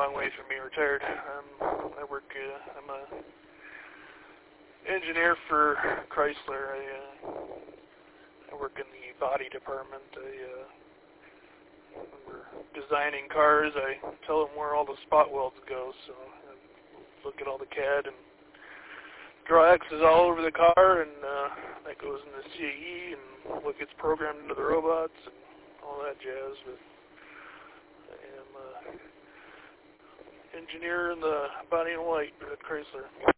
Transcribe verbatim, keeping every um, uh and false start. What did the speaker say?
long ways from being retired. Um, I work. Uh, I'm a engineer for Chrysler. I uh, I work in the body department. I uh, when we're designing cars, I tell them where all the spot welds go. So I look at all the C A D and draw X's all over the car, and uh, that goes into C A E and what gets programmed into the robots and all that jazz. But I am an engineer in the body and white at Chrysler.